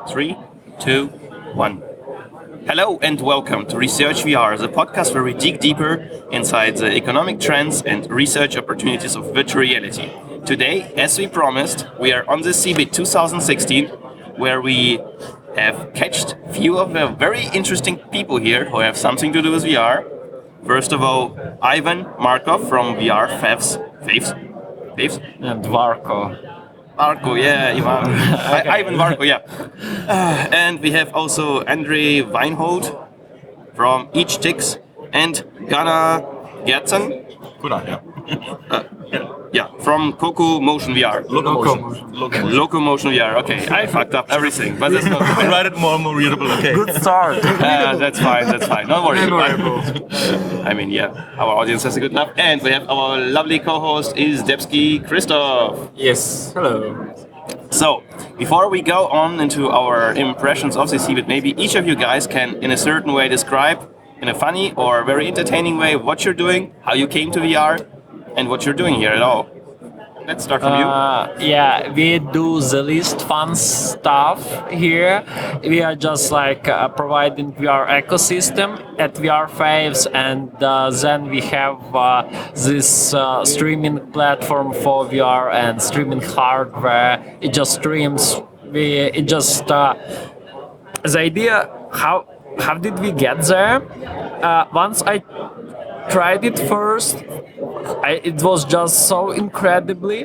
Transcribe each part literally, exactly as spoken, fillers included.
Three, two, one. Hello and welcome to Research V R, the podcast where we dig deeper inside the economic trends and research opportunities of virtual reality. Today, as we promised, we are on the C B I T twenty sixteen, where we have catched few of the very interesting people here who have something to do with V R. First of all, Ivan Markov from V R Favs. Favs? Favs? And Varko. Varko, yeah, Ivan. Okay. I, Ivan Varko, yeah. Uh, and we have also Andrei Weinhold from EachTix and Ghana Gertsen. Good, yeah. Uh, yeah, from Coco Motion V R. Locomotion. Locomotion. Locomotion V R. Okay, I fucked up everything, but that's not. I write it more more readable. Okay. Good start. Uh, that's fine. That's fine. Don't worry. Memorable. I mean, yeah, our audience has a good enough, and we have our lovely co-host is Debski Christoph. Yes. Hello. So, before we go on into our impressions of the C B I T, maybe each of you guys can, in a certain way, describe in a funny or very entertaining way what you're doing, how you came to V R, and what you're doing here at all. Let's start from you. Uh, yeah, we do the least fun stuff here. We are just like uh, providing V R ecosystem at V R Faves, and uh, then we have uh, this uh, streaming platform for V R and streaming hardware. It just streams. We it just uh, the idea how how did we get there? Uh, once I tried it first, I, it was just so incredibly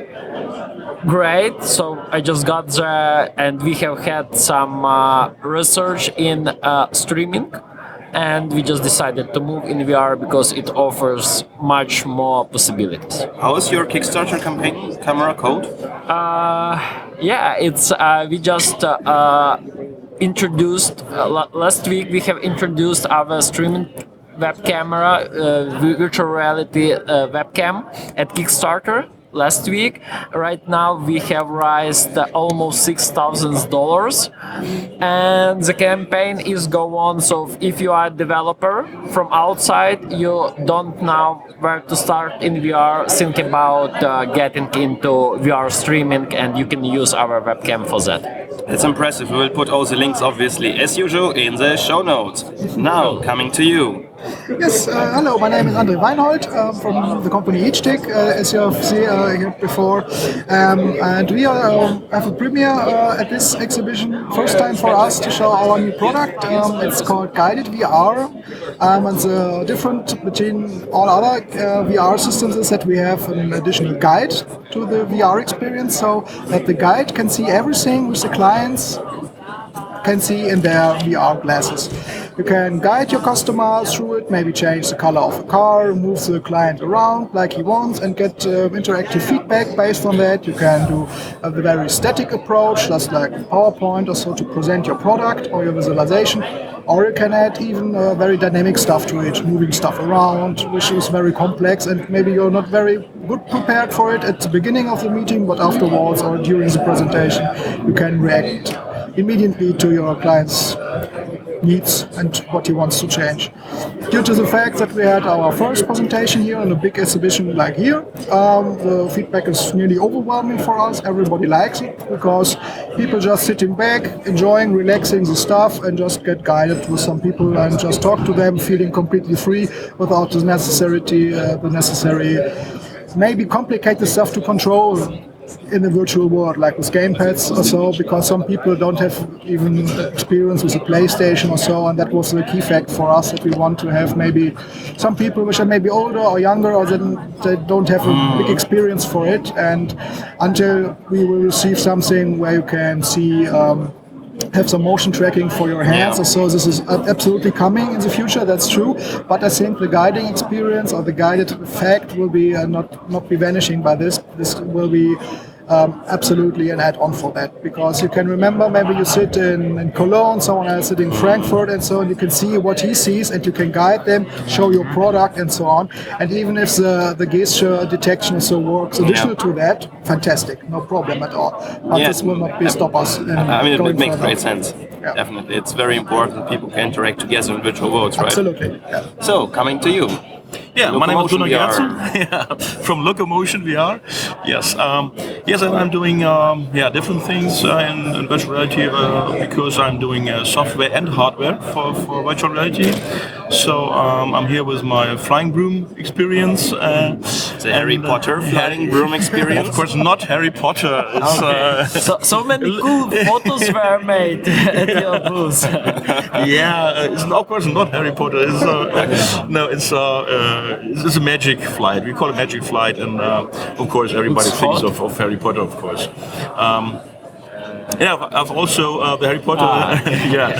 great. So I just got there, and we have had some uh, research in uh, streaming, and we just decided to move in V R because it offers much more possibilities. How is your Kickstarter campaign camera code? Uh, yeah, it's uh, we just uh, uh, introduced uh, la- last week. We have introduced our streaming web camera, uh, virtual reality uh, webcam at Kickstarter last week. Right now we have raised uh, almost six thousand dollars, and the campaign is go on. So if you are a developer from outside, you don't know where to start in V R, think about uh, getting into V R streaming, and you can use our webcam for that. That's impressive. We will put all the links, obviously, as usual, in the show notes. Now, coming to you. Yes, uh, hello, my name is Andrei Weinhold uh, from the company EachTix, uh, as you have seen uh, here before. Um, and we are, um, have a premiere uh, at this exhibition, first time for us to show our new product. Um, it's called Guided V R. Um, and the difference between all other uh, V R systems is that we have an additional guide to the V R experience, so that the guide can see everything which the clients can see in their V R glasses. You can guide your customer through it, maybe change the color of the car, move the client around like he wants, and get uh, interactive feedback based on that. You can do a very static approach, just like PowerPoint or so, to present your product or your visualization. Or you can add even uh, very dynamic stuff to it, moving stuff around, which is very complex, and maybe you're not very good prepared for it at the beginning of the meeting, but afterwards or during the presentation, you can react immediately to your client's needs and what he wants to change. Due to the fact that we had our first presentation here in a big exhibition like here, um, the feedback is nearly overwhelming for us. Everybody likes it because people just sitting back, enjoying, relaxing the stuff, and just get guided with some people and just talk to them, feeling completely free without the necessary, uh, the necessary, maybe complicated stuff to control in the virtual world, like with gamepads or so, because some people don't have even experience with a PlayStation or so, and that was the key fact for us, that we want to have maybe some people which are maybe older or younger, or then they don't have a big experience for it, and until we will receive something where you can see um, have some motion tracking for your hands, Yeah. so this is absolutely coming in the future, that's true, but I think the guiding experience or the guided effect will be uh, not not be vanishing by this. This will be um, absolutely an add-on for that, because you can remember, maybe you sit in, in Cologne, someone else sitting in Frankfurt, and so on, you can see what he sees and you can guide them, show your product and so on, and even if the, the gesture detection so works additional Yeah. to that, fantastic, no problem at all, but Yeah. this will not be stop us in I mean, it, going it makes further. great sense. Yeah. Definitely. It's very important people can interact together in virtual worlds, right? Absolutely, yeah. So, coming to you. Yeah, my name is Locomotion Gunnar V R. Gertsen. Yeah, from Locomotion V R. Yes, um, yes, and I'm doing um, yeah different things uh, in, in virtual reality uh, because I'm doing uh, software and hardware for, for virtual reality. So um, I'm here with my flying broom experience. Uh, The Harry and, uh, Potter flying broom experience. Of course, not Harry Potter. It's, uh, So, so many cool photos were made at your booth. yeah, it's of course not Harry Potter. It's, uh, no, it's, uh, uh, it's it's a magic flight. We call it magic flight, and uh, of course everybody It's thinks hot. of, of Harry Potter, of course. Um, yeah, I've- I've also uh, the Harry Potter. Ah. yeah,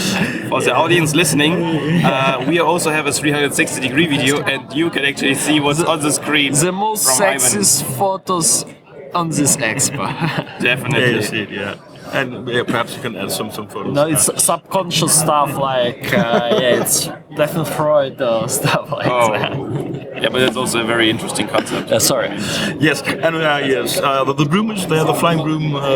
For the audience listening, uh, we also have a three sixty degree video, and you can actually see what's on the screen. The most from Ivan. sexiest photos on this expo. yeah, Definitely. you see it, yeah. And yeah, perhaps you can add some some photos. No, it's subconscious stuff like uh, yeah, it's definitely Freud or stuff like Oh, that. yeah, but it's also a very interesting concept. Uh, sorry. Yes, and uh, yes, uh, the, the broom is there, the flying broom, uh,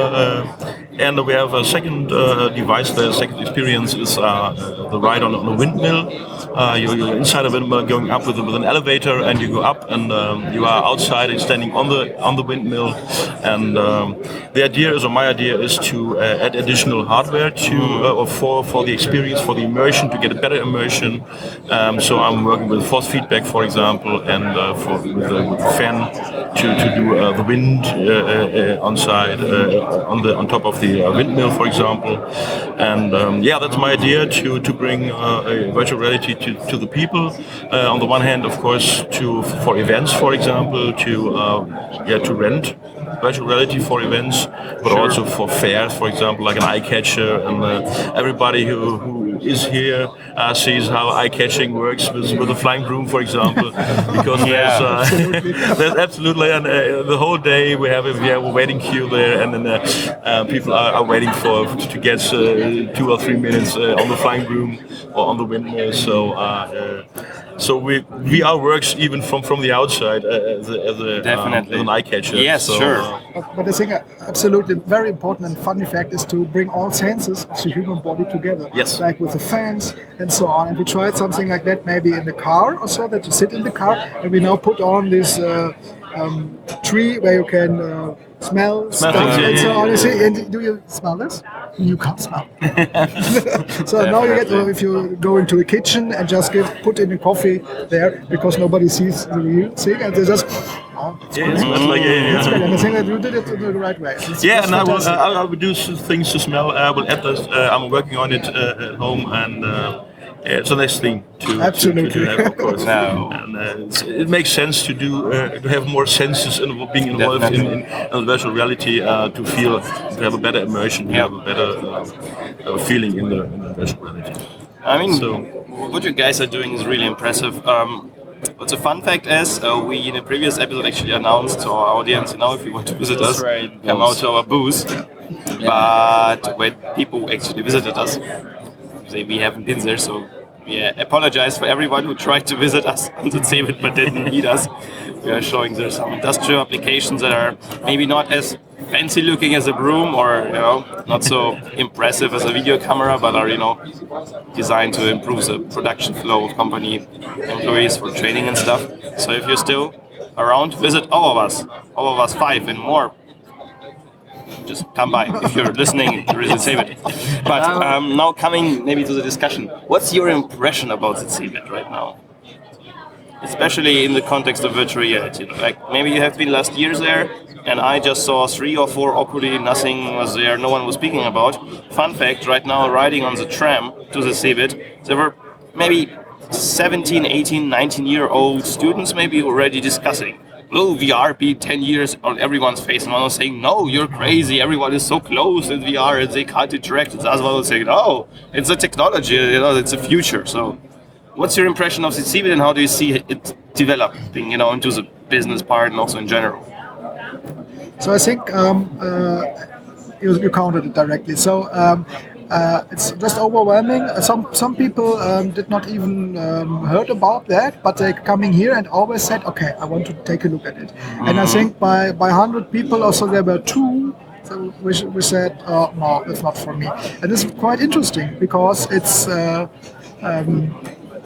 uh, and we have a second uh, device. The second experience is uh, the ride on, on a windmill. Uh, you're, you're inside a windmill, going up with, with an elevator, and you go up, and um, you are outside and standing on the on the windmill. And um, the idea is, or my idea is, to uh, add additional hardware to uh, or for for the experience, for the immersion, to get a better immersion. Um, so I'm working with force feedback, for example, and uh, for with the, with the fan to, to do uh, the wind uh, uh, on side uh, on the on top of the uh, windmill, for example. And um, yeah, that's my idea, to to bring uh, a virtual reality to, to the people. Uh, on the one hand, of course, to for events, for example, to uh, yeah to rent virtual reality for events, but also for fairs, for example, like an eye catcher, and uh, everybody who, who is here uh, sees how eye catching works with, with a flying broom, for example, because there's, uh, there's absolutely and, uh, the whole day we have a we have a waiting queue there, and then uh, uh, people are, are waiting for to get uh, two or three minutes uh, on the flying broom or on the windmill. So. Uh, uh, So we V R works even from, from the outside uh, as, a, as, a, Definitely. um, as an eye catcher. Yes, so, sure. uh, But, but I think uh, absolutely very important and funny fact is to bring all senses of the human body together. Yes. Like with the fans and so on. And we tried something like that maybe in the car or so, that you sit in the car, and we now put on this uh, um, tree where you can uh, smell, stuff things, yeah, and so yeah, on. yeah, You see, yeah. and do you smell this? You can't smell. So now you get, uh, if you go into a kitchen and just give, put in a coffee there, because nobody sees the real thing, and they just, oh, it's yeah, good. it's much like, yeah, yeah, It's yeah. good. And I think that you did it in the right way. It's, Yeah, it's and I will, fantastic. uh, I will do s- things to smell. I will add this. Uh, I'm working on it uh, at home, and uh, yeah, it's a nice thing to, to, to, Absolutely. to have, of course. No. And uh, it's, it makes sense to do uh, to have more senses in being involved in, in, in virtual reality uh, to feel to have a better immersion, to Yeah. have a better uh, uh, feeling in the, in the virtual reality. I mean, So- what you guys are doing is really impressive. Um, what's a fun fact is, uh, we in a previous episode actually announced to our audience, you know, if you want to visit That's us, right. come out to our booth. But when people actually visited us, they, we haven't been there, so we uh, apologize for everyone who tried to visit us on the table but didn't meet us. We are showing there some industrial applications that are maybe not as fancy looking as a broom, or you know, not so impressive as a video camera, but are you know designed to improve the production flow of company employees for training and stuff. So if you're still around, visit all of us, all of us five and more. Just come by if you're listening. Really save it. But um, now coming maybe to the discussion, what's your impression about the CeBIT right now? Especially in the context of virtual reality. Like maybe you have been last years there, and I just saw three or four Oculi, nothing was there, no one was speaking about. Fun fact, right now riding on the tram to the CeBIT, there were maybe seventeen, eighteen, nineteen year old students maybe already discussing, will V R be ten years on everyone's face? And one was saying, no, you're crazy, everyone is so close in V R and they can't interact. The other one was saying, no, it's a technology, you know, it's a future. So what's your impression of the CeBIT, and how do you see it developing, you know, into the business part and also in general? So I think um, uh, you, you counted it directly. So um, uh, it's just overwhelming. Some some people um, did not even um, heard about that, but they're coming here and always said, "Okay, I want to take a look at it." Mm-hmm. And I think by by one hundred people or so, there were two. So we, we said, oh, "No, it's not for me." And this is quite interesting because it's. Uh, um,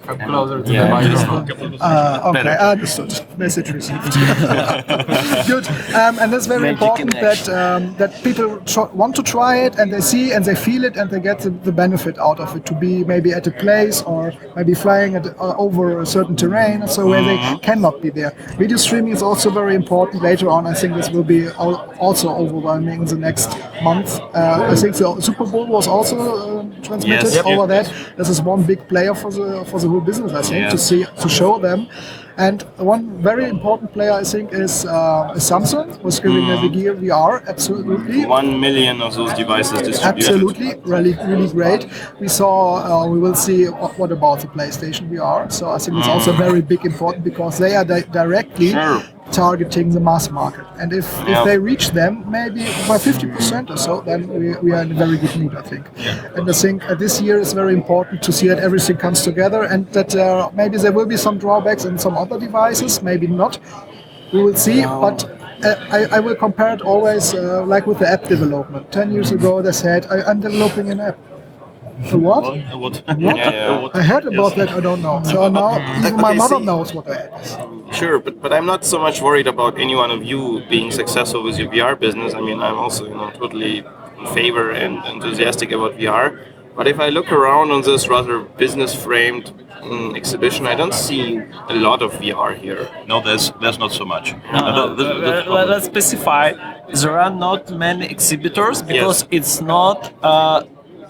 Come closer to Yeah. the microphone. Uh, okay, Better. understood. Message received. Good. Um, and that's very Magic important that connection. um, that people tr- want to try it and they see and they feel it and they get the, the benefit out of it. To be maybe at a place or maybe flying at, uh, over a certain terrain, so where they cannot be there. Video streaming is also very important. Later on, I think this will be al- also overwhelming in the next month. Uh, I think the Super Bowl was also uh, transmitted Yes. Yep. over that. This is one big player for the for the whole business. I think to Yes. see to show them. And one very important player, I think, is, uh, is Samsung, who's giving mm. the Gear V R. Absolutely. One million of those devices distributed. Absolutely, really, really great. We saw, uh, we will see what, what about the PlayStation V R. So I think it's also very big important because they are di- directly Sure. targeting the mass market. And if, Yeah. if they reach them, maybe by fifty percent or so, then we, we are in a very good mood, I think. And I think uh, this year is very important to see that everything comes together and that uh, maybe there will be some drawbacks in some other devices, maybe not. We will see, but uh, I, I will compare it always uh, like with the app development. Ten years ago, they said, I, I'm developing an app. A what? Uh, what? What? Yeah, yeah. I heard about that, I don't know. So now even my Okay, mother see- knows what the app is. Sure, but, but I'm not so much worried about any one of you being successful with your V R business. I mean, I'm also, you know, totally in favor and enthusiastic about V R. But if I look around on this rather business-framed um, exhibition, I don't see a lot of V R here. No, there's there's not so much. Uh, Uh, the- the- the let- problem- let's specify. There are not many exhibitors because Yes. it's not uh,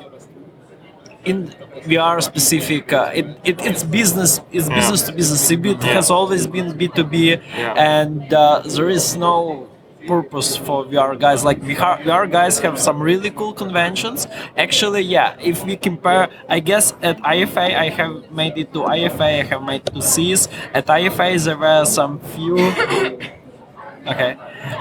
in V R specific. Uh, it, it it's business. It's business to business. Cebit Yeah. has always been B two B, Yeah. and uh, there is no purpose for V R guys. Like V R, V R guys have some really cool conventions. Actually, yeah. If we compare, I guess at I F A, I have made it to I F A. I have made it to C I S. At I F A, there were some few. Okay.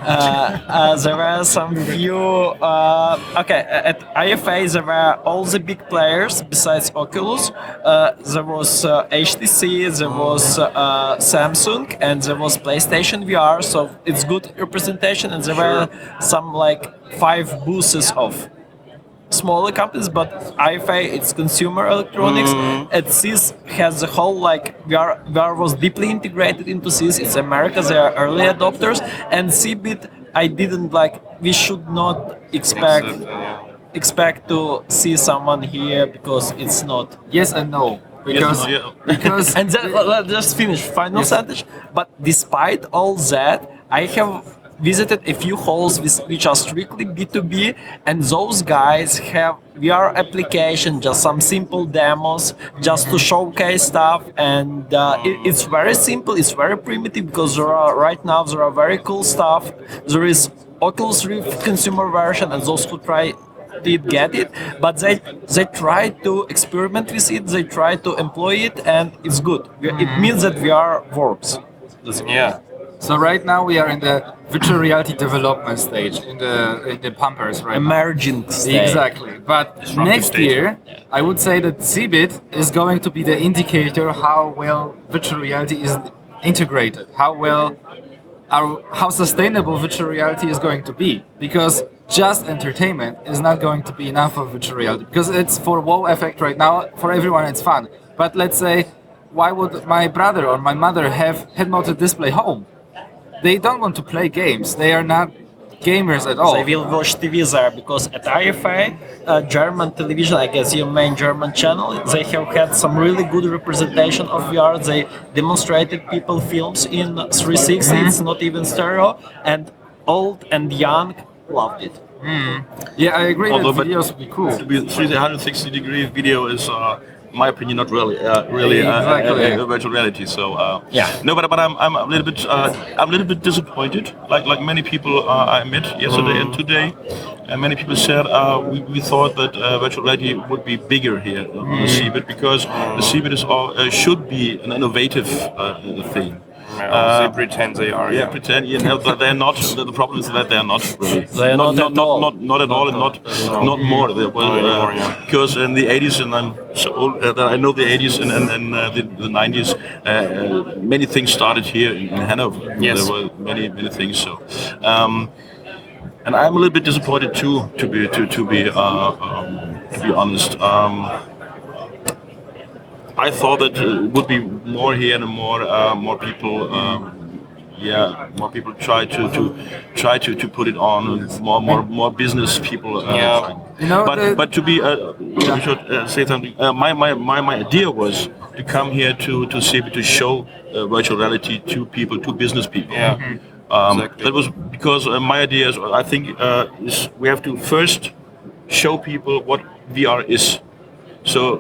Uh, uh, there were some few. Uh, okay, at I F A there were all the big players besides Oculus. Uh, there was uh, H T C, there was uh, Samsung, and there was PlayStation V R. So it's good representation, and there were some like five booths of smaller companies, but I F A it's consumer electronics. At C I S has the whole like V R, V R was deeply integrated into C I S. It's America, they are early adopters, and Cebit I didn't like. We should not expect expect to see someone here because it's not. Yes and no. Because, no, yeah. because And then, let- let's just finish final sentence. But despite all that, I have visited a few halls with, which are strictly B two B, and those guys have V R application, just some simple demos, just to showcase stuff, and uh, it, it's very simple, it's very primitive because there are right now there are very cool stuff. There is Oculus Rift consumer version, and those who try did get it, but they they try to experiment with it, they try to employ it, and it's good. It means that V R works. Yeah. so right now we are in the virtual reality development stage in the in the pumpers right now. Emerging state. Exactly. But next stage. year, I would say that Cebit is going to be the indicator how well virtual reality is integrated, how well, our, how sustainable virtual reality is going to be. Because just entertainment is not going to be enough of virtual reality. Because it's for wow effect right now, for everyone it's fun. But let's say, why would my brother or my mother have head-mounted display home? They don't want to play games. They are not gamers at all. They will watch T V there because at I F A, uh, German television, I guess your main German channel, they have had some really good representation of V R. They demonstrated people films in three sixty, it's not even stereo, and old and young loved it. Yeah, I agree Although, that but videos would be cool. To be three hundred sixty degree video is, uh, in my opinion, not really, uh, really uh, Exactly. uh, uh, virtual reality. So uh, Yeah. no, but but I'm, I'm a little bit uh, I'm a little bit disappointed. Like like many people uh, I met yesterday and today, and many people said uh, we, we thought that uh, virtual reality would be bigger here on the Cebit because the Cebit is all, uh, should be an innovative uh, thing. Uh, they pretend they are. Yeah, pretend. You know, that they're not. The the problem is that they're not really. They are not not, at not, all. not, not at all, and not not more. They, well, Not anymore, uh, yeah. Because in the eighties, and I'm so old uh, that I know the eighties and and, and uh, the, the nineties. Uh, uh, many things started here in, in Hanover. Yes. There were many many things. So. Um, and I'm a little bit disappointed too, to be to to be uh, um, to be honest. Um, I thought that uh, it would be more here and more uh, more people. Um, yeah, more people try to, to try to, to put it on. And more more more business people. Uh, Yeah. trying. You know, but the- but to be, uh, I should uh, say something. Uh, my, my, my, my idea was to come here to to see to show uh, virtual reality to people, to business people. Yeah. Um, Exactly. That was because uh, my idea is, I think, uh, is we have to first show people what V R is. So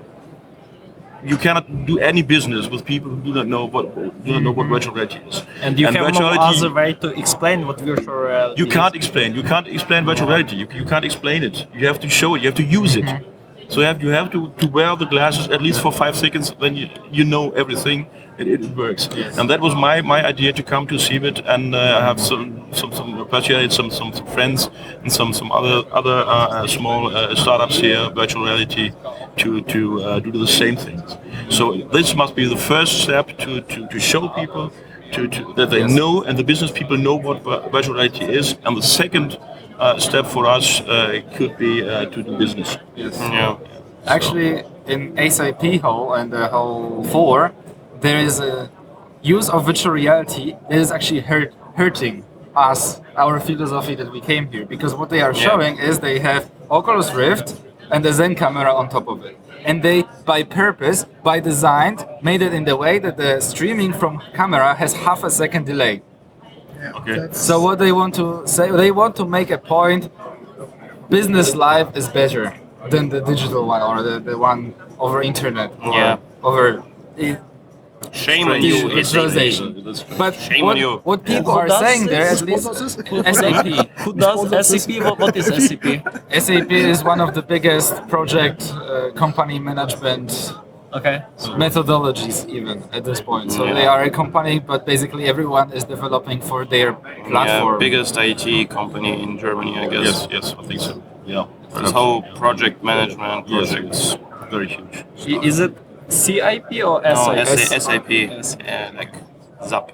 you cannot do any business with people who do not know what do not know what virtual reality is. And you have no virtual reality- other way to explain what virtual reality You is. can't explain. You can't explain virtual reality. You, you can't explain it. You have to show it. You have to use it. So you have you have to, to wear the glasses at least for five seconds. Then you you know everything. It, it works. And that was my, my idea to come to CeBIT and uh, have some some some persuade some, some some friends and some some other other uh, uh, small uh, startups here, virtual reality, to to uh, do the same things. So this must be the first step to to, to show people. To, to, that they know and the business people know what vi- virtual reality is, and the second uh, step for us uh, could be uh, to do business. Yeah. Actually, in S A P whole and the whole four, there is a use of virtual reality that is actually hurt, hurting us, our philosophy that we came here. Because what they are Yeah. showing is they have Oculus Rift and the Zen camera on top of it. And they, by purpose, by design, made it in the way that the streaming from camera has half a second delay. Yeah, Okay. that's- So what they want to say, they want to make a point, business life is better than the digital one or the, the one over internet or Yeah. over it, Shame on you, visualization. But Shame what, on you. what people Who are does saying there, this? at least Sponsors this? S A P. Who does S A P? What, what is S A P? S A P is one of the biggest project uh, company management Okay. methodologies even at this point. So Yeah. they are a company, but basically everyone is developing for their platform. Yeah, biggest I T company in Germany, I guess. Yes, yes, I think so. Yeah. This whole project management Yes, projects. it's very huge. I- Is it C I P or No, S I P? S- SAP, yeah, like ZAP.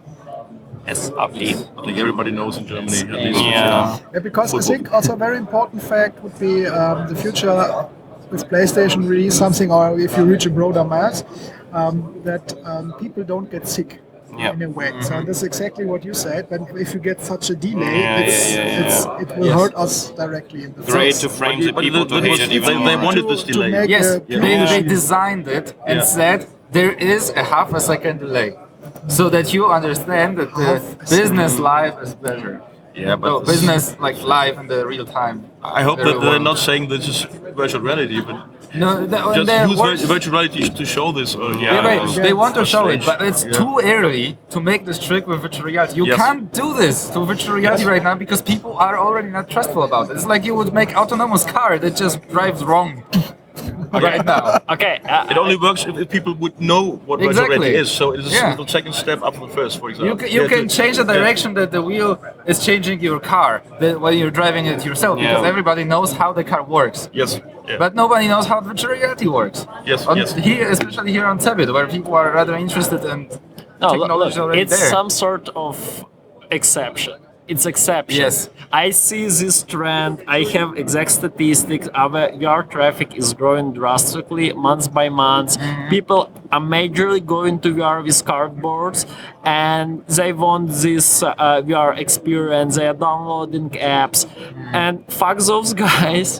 S A P. I think everybody knows in Germany at least. Yeah. Yeah, because I think also a very important fact would be um, the future with PlayStation release something, or if you reach a broader mass, um, that um, people don't get sick Yeah. in a way. So that's exactly what you said. But if you get such a delay, Yeah, it's, yeah, yeah, it's, yeah. it will Yes. hurt us directly in the Great face. to frame But the it- but people it- to it hate was- it they- even they more. wanted To- this to delay. make Yes, the they, they connection. designed it and Yeah. said there is a half a second delay, so that you understand that the Half a business life is better. Yeah, but No, this- business like live in the real time. I hope that they're Everyone. not saying this is virtual reality, but No, the, when just they're use work- vir- virtual reality to show this. Or, Yeah, Yeah, Yeah, right. They want to show it, strange. but it's Yeah. too early to make this trick with virtual reality. You Yes. can't do this to virtual reality Yes. right now because people are already not trustful about it. It's like you would make autonomous car that just drives wrong right now. Okay. Uh, It only works if, if people would know what virtual Exactly. reality is. So it is Yeah. the second step up from first, for example. You can, you Yeah, can to- change the yeah. direction that the wheel is changing your car that when you're driving it yourself because Yeah. everybody knows how the car works. Yes. Yeah. But nobody knows how virtual reality works. Yes, On, yes. Here, especially here on CeBIT, where people are rather interested in no, look, technology look, already it's there. some sort of exception. It's exception. Yes. I see this trend. I have exact statistics. Our V R traffic is growing drastically month by month. Mm-hmm. People are majorly going to V R with cardboards, and they want this uh, V R experience. They are downloading apps, Mm-hmm. and fuck those guys.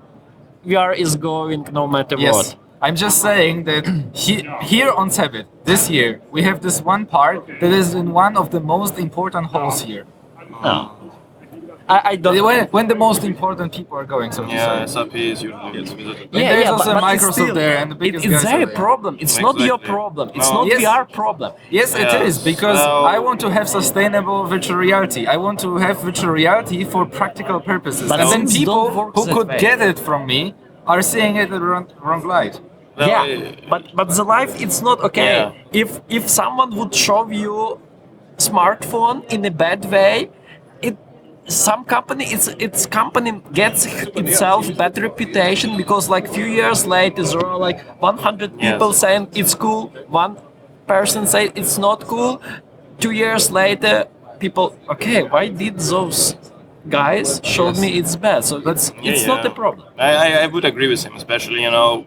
V R is going no matter Yes. what. I'm just saying that he, here on CeBIT, this year, we have this one part that is in one of the most important halls here. No. I, I don't. When, when the most important people are going, so to Yeah, say. SAP is usually gets visited. Yeah, there's also Microsoft there and the biggest it, it's guys their are there. problem. It's not your Exactly. problem. It's No. not Yes. V R problem. Yes, it Yeah. is, because Well- I want to have sustainable virtual reality. I want to have virtual reality for practical purposes. But and then things people don't work who that could way. get it from me are seeing it in the wrong, wrong light. Well, yeah, uh, but but the life it's not okay. Yeah. If if someone would show you smartphone in a bad way, it some company it's its company gets itself bad reputation because like few years later there are like one hundred Yes. people saying it's cool, one person say it's not cool. Two years later, people okay, why did those guys showed me it's bad? So that's Yeah, it's yeah. not a problem. I, I, I would agree with him, especially, you know,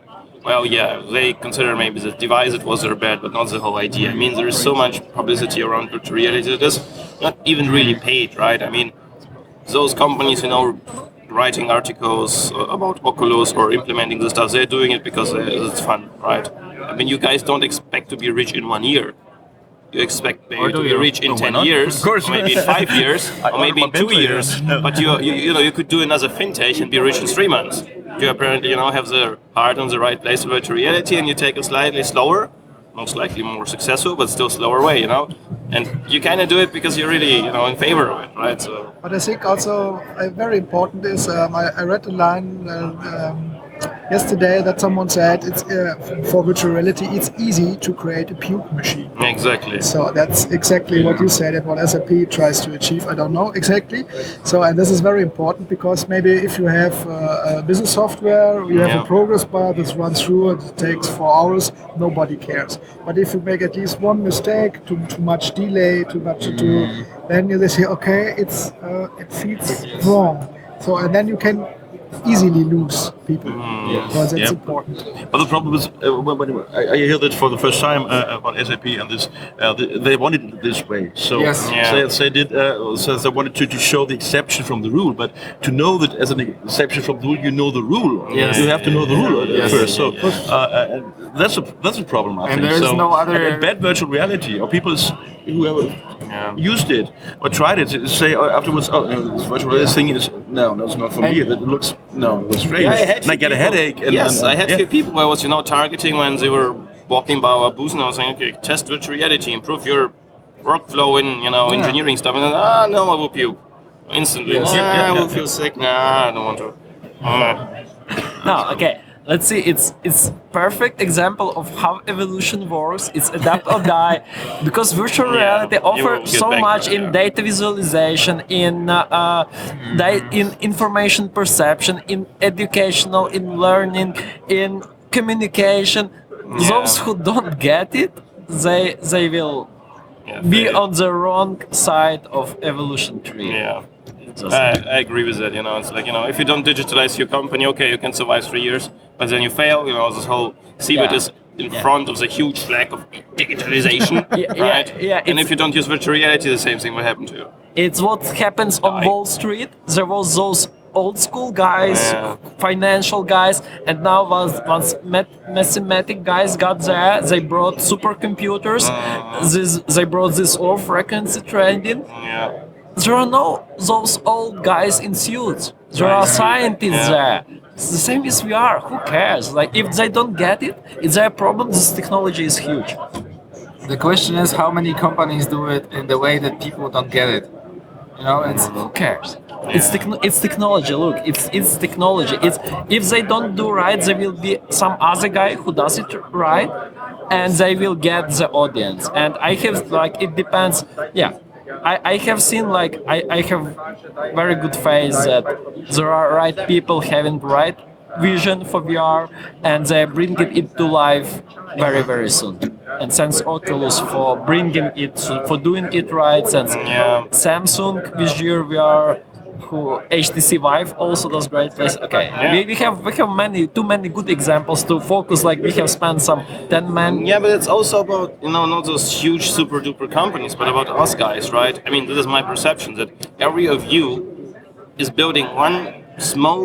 well, yeah, they consider maybe the device it was their bad, but not the whole idea. I mean, there is so much publicity around virtual reality that is not even really paid, right? I mean, those companies, you know, writing articles about Oculus or implementing the stuff, they're doing it because it's fun, right? I mean, you guys don't expect to be rich in one year. You expect maybe to be you? rich in No, why ten not? years, Of course. or maybe in five years, or maybe in two Bentley, years. yeah. But you, you, you know, you could do another fintech and be rich in three months. You apparently, you know, have the heart on the right place in virtual reality, and you take a slightly slower, most likely more successful, but still slower way, you know. And you kind of do it because you're really, you know, in favor of it, right? So. But I think also uh, very important is um, I, I read a line uh, um, yesterday that someone said it's uh, for virtual reality it's easy to create a puke machine. Exactly. So that's exactly what you said and what S A P tries to achieve. I don't know exactly. So and this is very important because maybe if you have uh, a business software, you have Yeah. a progress bar that runs through it, it takes four hours, nobody cares. But if you make at least one mistake, too too much delay, too much to do, then you say okay, it's uh, it feels wrong. So and then you can easily lose people because it's Yeah. important. But the problem is, uh, when, when I, I hear that for the first time uh, about S A P and this, uh, they, they wanted it this way. So Yes. Yeah. they, they did. Uh, so they wanted to, to show the exception from the rule, but to know that as an exception from the rule, you know the rule. Yes. You have to know the rule at Yes. first. So uh, uh, that's a that's a problem. I And think. there is so, no other- and, and bad virtual reality or people s- who have Yeah. used it or tried it say uh, afterwards, oh, uh, this virtual reality thing is no, that's not for me. It looks no, it was strange. Yeah, I had and I few get a people- headache. And, yes, and, I had yeah. few people I was, you know, targeting when they were walking by our booth, and I was saying, okay, test virtual reality, improve your workflow in, you know, engineering stuff. And then, ah, no, I will puke instantly. Yes. Ah, Yeah, yeah, I will yeah. feel sick. Nah, I don't want to. Ah. No, okay. Let's see. It's it's perfect example of how evolution works. It's adapt or die, because virtual Yeah, reality you will offers get so back much there, in yeah. data visualization, in uh, uh, di- in information perception, in educational, in learning, in communication. Those who don't get it, they they will Yeah, be fair. on the wrong side of evolution tree. Yeah. Just- I, I agree with that. You know, it's like, you know, if you don't digitalize your company, okay, you can survive three years, but then you fail. You know, this whole C B I T Yeah. is in front of the huge flag of digitalization, Yeah, yeah, right? yeah, And it's- if you don't use virtual reality, the same thing will happen to you. It's what happens on Die. Wall Street. There was those old school guys, Yeah. financial guys, and now once once math- mathematic guys got there, they brought supercomputers. Uh-huh. This, they brought this low frequency trading. Yeah. There are no those old guys in suits. There are scientists Yeah. there. It's the same as we are. Who cares? Like if they don't get it, it's their problem. This technology is huge. The question is how many companies do it in the way that people don't get it. You know, it's Who cares? It's techno- it's technology. Look, it's it's technology. It's if they don't do right, there will be some other guy who does it right, and they will get the audience. And I have like it depends. Yeah, I, I have seen like I, I have very good faith that there are right people having right vision for V R, and they bring it into life very very soon. And thanks Oculus for bringing it to, for doing it right. Thanks Yeah. Samsung with your V R, who H T C Vive also does great things. Okay, we, we have we have many too many good examples to focus. Like we have spent some ten man. Yeah, but it's also about, you know, not those huge super duper companies, but about us guys, right? I mean, this is my perception that every of you is building one small,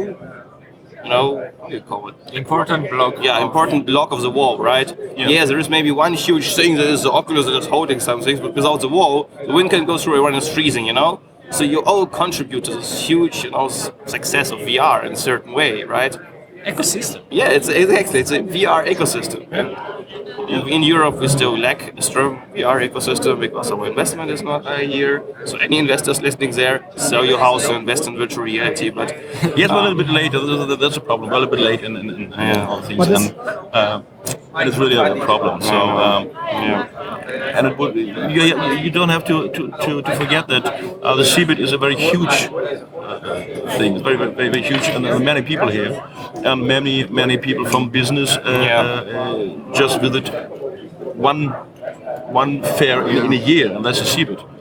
you know, what do you call it? important block. Yeah, important block of the wall, right? Yeah. there is maybe one huge thing that is the Oculus that is holding some things, but without the wall, the wind can go through it when it's freezing, you know? So you all contribute to this huge, you know, s- success of V R in a certain way, right? Ecosystem. Yeah, it's exactly, it's a V R ecosystem. And in, in Europe, we still lack a strong V R ecosystem because our investment is not high here. So any investors listening there, sell your house to invest in virtual reality. But Yes, we're a little bit late. That's- That's a problem. We're a little bit late in, in, in Yeah. all things, But and, it's- uh, and it's really a problem. So, um, yeah, and it would, you, you don't have to to, to, to forget that uh, the C B I T is a very huge uh, thing. It's very, very very very huge, and there are many people here, and many many people from business uh, Yeah. uh, uh, just visit one one fair in, in a year, and that's a C B I T.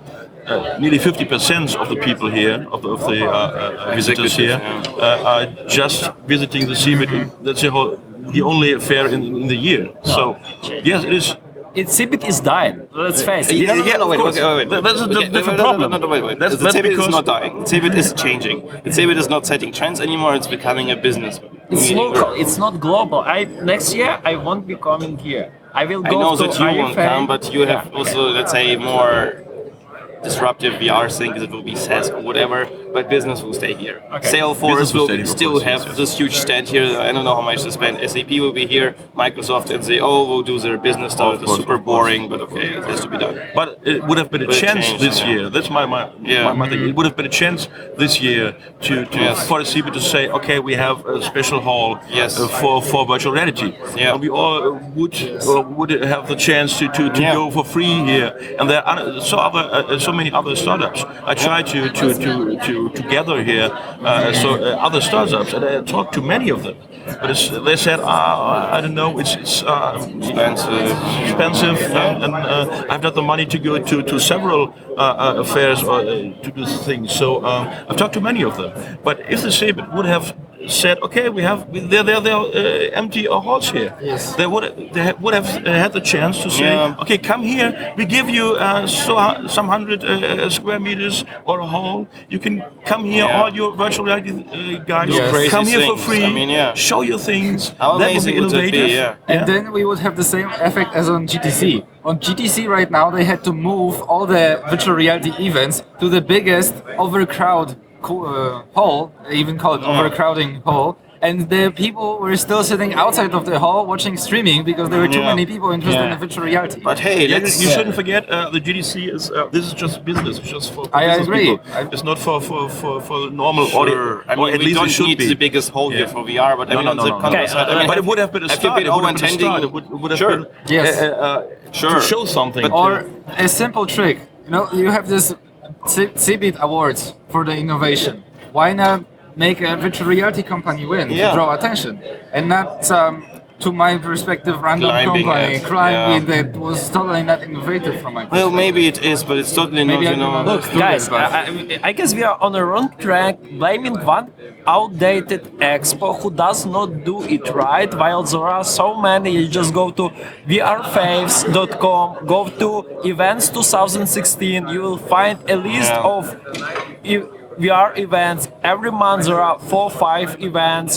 uh, nearly fifty percent of the people here, of the, of the uh, uh, visitors here, Executive, uh, are just visiting the C E B I T. That's the whole, the only affair in, in the year. So, yes, it is. It's C B I T is dying. Let's face it. Yeah, no, yeah, no, of wait, course. okay, wait, wait. That- that's a Okay, different no, no, problem. No, no, no, wait, wait. That's- the that's C B I T is because- not dying. The C B I T is changing. The C B I T is not setting trends anymore. It's becoming a business. It's meeting. local. It's not global. I next year I won't be coming here. I will I go know to that you won't I F A. come, but you have Yeah, also, let's say, more disruptive V R thing, because it will be SaaS or whatever, but business will stay here. Okay. Salesforce Business will will stay here, of still course, have yes, yes. this huge stand here. I don't know how much to spend. S A P will be here, Microsoft and say, oh, we'll do their business stuff. Of It's course, super of course. boring, but okay, it has to be done. But it would have been a But it chance changed, this yeah. year. That's my my, Yeah. my, my thing. It would have been a chance this year to, to Yes. for the C B I T to say, okay, we have a special hall Yes. uh, for, for virtual reality, Yeah. and we all would uh, would have the chance to, to, to Yeah. go for free here. And there are other- so other uh, so many other startups. I try to to to to, to gather here uh, so uh, other startups, and I talked to many of them. But it's, they said, ah, I don't know, it's it's. Uh, Expensive. expensive, uh, and uh, I've not the money to go to, to several uh, uh, affairs or uh, to do things. So um, I've talked to many of them. But if the C B I T would have said, okay, we have there there there are uh, empty halls here, Yes. they would they ha- would have uh, had the chance to say, Yeah. okay, come here, we give you uh, so uh, some hundred uh, square meters or a hall. You can come here, Yeah. all your virtual reality uh, guys, Yes. Crazy come here for things. free, I mean, yeah. show your things. How that would be amazing would that be, innovative. yeah. And then we would have the same effect as on G T C. On G T C right now, they had to move all the virtual reality events to the biggest overcrowd co- uh, hall, they even call it overcrowding hall. And the people were still sitting outside of the hall watching streaming because there were too Yeah. many people interested Yeah. in virtual reality. But hey, Yeah, let's. you shouldn't forget uh, the G D C is uh, this is just business. It's just for I business agree. people. I- It's not for for for, for the normal Sure. audience. I mean, or at we least it don't should need be. the biggest hole here Yeah. for V R, but I No, mean, no, on no, the no, no. content Okay, side, I uh, mean, But it would have been a have you start. been It would over have been a attending? start. It would, it would have Sure. been Yes. uh, uh, uh, Sure. to show something. But- Or a simple trick. You know, you have this C- C B I T awards for the innovation. Why not make a virtual reality company win Yeah. to draw attention, and not um, to my perspective, random Climbing company it, climbing yeah. that was totally not innovative from my Well, perspective. maybe it is, but it's totally Maybe not, I you know. do not Look, Student, guys, but- I, I, I guess we are on a wrong track, blaming one outdated expo who does not do it right, while there are so many. You just go to v r faves dot com, go to events twenty sixteen, you will find a list Yeah. of e- V R events. Every month there are four, five events,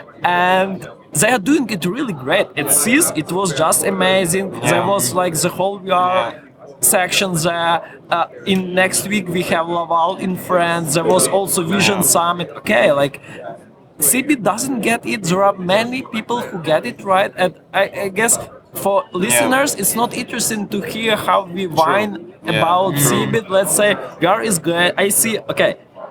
and they are doing it really great. At C I S, it was just amazing. There was like the whole V R section there. Uh, in next week we have Laval in France. There was also Vision Summit. Okay, like C B I T doesn't get it. There are many people who get it right, and I, I guess for listeners it's not interesting to hear how we whine Yeah. about C B I T. Let's say V R is good. I see. Okay.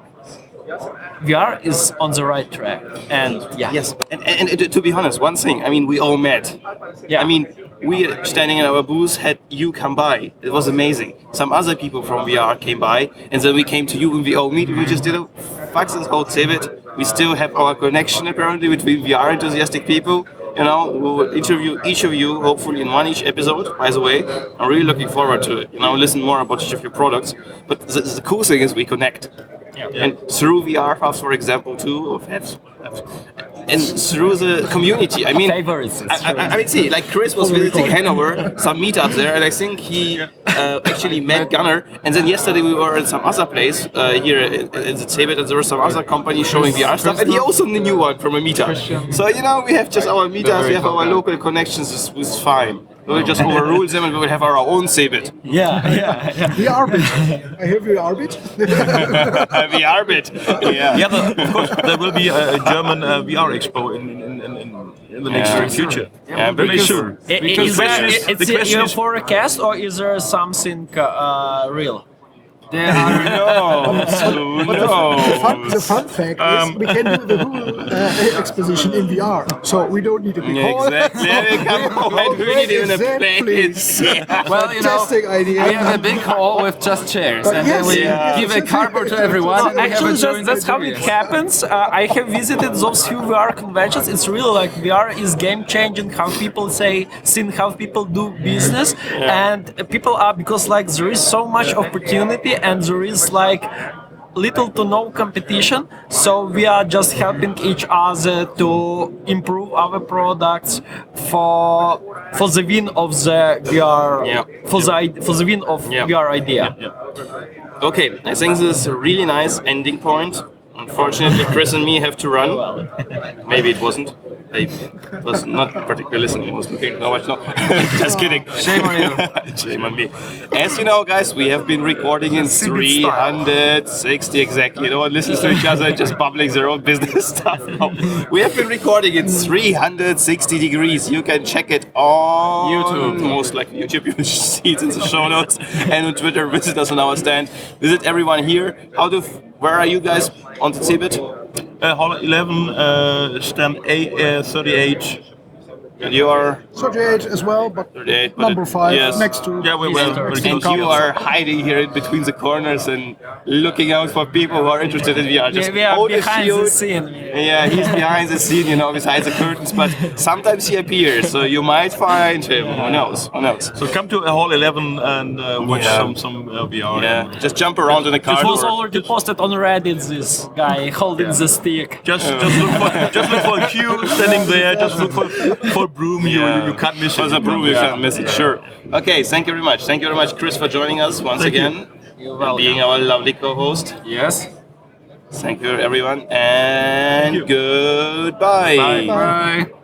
V R is on the right track, and yeah, Yes, and, and, and to be honest, one thing, I mean, we all met. Yeah. I mean, we standing in our booth had you come by. It was amazing. Some other people from V R came by, and then we came to you and we all meet. We just did a fuck this whole C B I T. We still have our connection apparently between V R enthusiastic people. You know, we will interview each of you hopefully in one each episode. By the way, I'm really looking forward to it. You know, listen more about each of your products. But the, the cool thing is we connect. And through V R Hubs, for example, too, of apps, and through the community. I mean, favorites. I, I, I mean, see, like Chris was visiting Hanover, some meetups there, and I think he uh, actually met Gunnar. And then yesterday we were in some other place uh, here in, in the C B I T, and there was some other company showing V R stuff, and he also knew one from a meetup. So you know, we have just our meetups, we have our local connections. It's, it's fine. We will just overrule them, and we will have our own C B I T. Yeah, yeah, yeah. V R bit. I hear V R bit. V R bit. Yeah. Yeah, the, of course, there will be a, a German uh, V R expo in, in, in, in, in the next Yeah. near future. Yeah, very because- soon. I- Because is the there, question is- it's the question your is- forecast or is there something uh, real? There are No, But the, the, fun, the fun fact Um, is we can do the Google uh, exposition in V R, so we don't need a big hall. Exactly. Come on, we need even a Exactly. place. well, you know, Fantastic idea. we have a big hall with just chairs, But and yes, then we yeah. give a cardboard to everyone. No, and we have actually, a that's, joint that's how it experience. happens. Uh, I have visited those few V R conventions. It's really like V R is game changing. How people say, seeing how people do business, and people are because like there is so much opportunity, and there is like little to no competition, so we are just helping each other to improve our products for for the win of the V R Yeah. for the i- for the win of Yeah. V R idea. Okay, I think this is a really nice ending point. Unfortunately, Chris and me have to run. Maybe it wasn't. I was not particularly listening. I was looking how much. No, just kidding. Shame on you. Shame on me. As you know, guys, we have been recording in three hundred sixty exactly. No one listens to each other, just bubbling their own business stuff. No. We have been recording in three hundred sixty degrees. You can check it on YouTube. most likely YouTube. You will see it in the show notes, and on Twitter. Visit us on our stand. Visit everyone here. How do? Where are you guys on the Cebit? Uh, Hall eleven, uh, stand A, uh, thirty-eight. And you are thirty-eight as well, but thirty-eight. but number it- five yes. next to. Yeah, we were very And close. you are hiding here in between the corners and looking out for people who are interested in V R. Just Yeah, we are hold the behind the shield. scene. Yeah, he's behind the scene, you know, behind the curtains, but sometimes he appears, so you might find him. Who knows? Who knows? So come to Hall eleven and uh, watch Yeah. some some uh, V R. Yeah, just jump around in the car. It was already posted on Reddit. This guy holding the stick. Just just look for just look for a queue standing there. Just look for for broom. You Yeah. you can't miss it. For the proof, you can't miss it, sure. Okay, thank you very much. Thank you very much, Chris, for joining us once Thank you. again. And being our lovely co-host. Yes. Thank you, everyone, and you. goodbye. Bye.